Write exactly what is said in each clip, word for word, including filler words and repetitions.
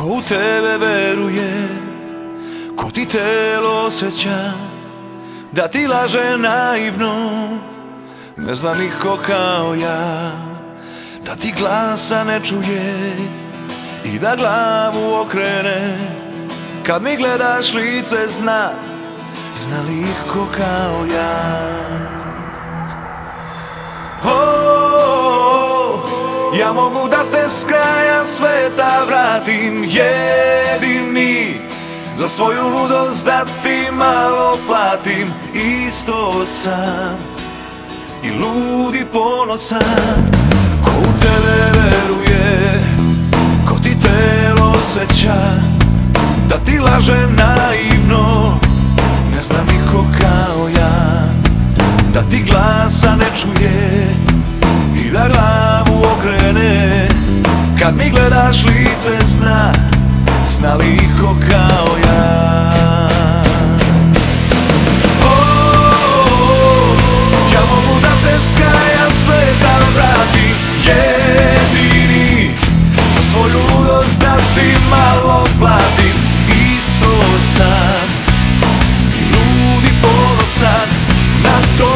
Ko u tebe veruje, ko ti telo osjeća, da ti laže naivno, ne zna niko kao ja. Da ti glasa ne čuje i da glavu okrene, kad mi gledaš lice zna, zna liko kao ja. Oh, ja mogu da te s kraja sveta vratim, jedini, za svoju ludost da ti malo platim. Isto sam i lud i ponosan, ko u tebe veruje, ko ti telo osjeća, da ti laže naivno, ne zna niko kao ja. Da ti glasa ne čuje i da glavu okrene, kad mi gledaš lice zna, zna liko kao ja. Oh, ja mogu da te s kraja sveta vratim, jedini, za svoju ludost da ti malo platim. Isto sam i lud i ponosan na to.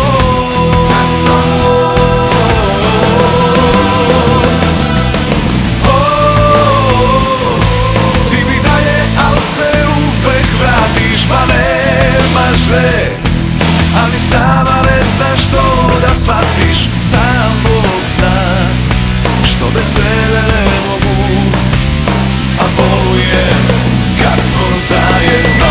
Ma nemaš gde, ali sama ne znaš što da shvatiš. Sam Bog zna što bez tebe ne mogu, a boluje kad smo zajedno.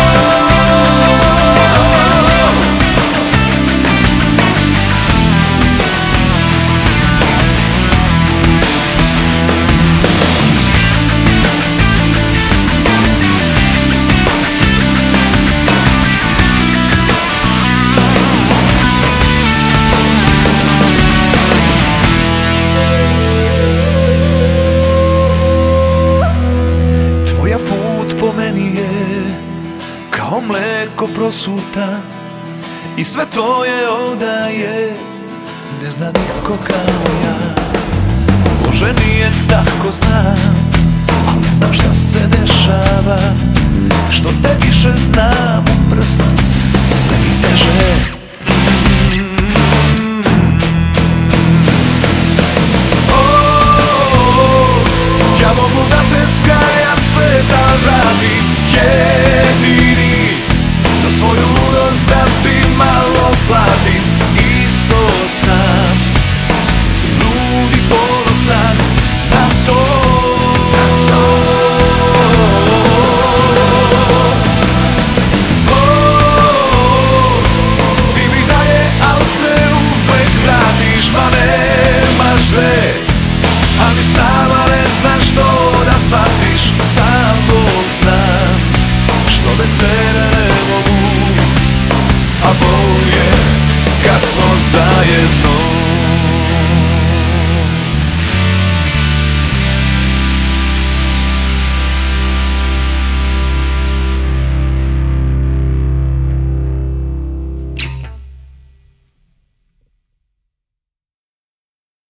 Kao mleko prosuta i sve tvoje odaje, ne zna niko kao ja. Bože, nije tako, znam, al ne znam šta se dešava, što te više znam u prst, sve mi teže. Oh, ja mogu da te s kraja sveta vratim, jedini, za svoju ludost da ti malo platim. Isto sam i lud i ponosan na to. Oh, ti mi daje, al se uvek vratiš. Ma nemaš gde, ali sama ne znaš što da shvatiš. Sam Bog zna što bez tebe ne mogu, a boluje kad smo zajedno.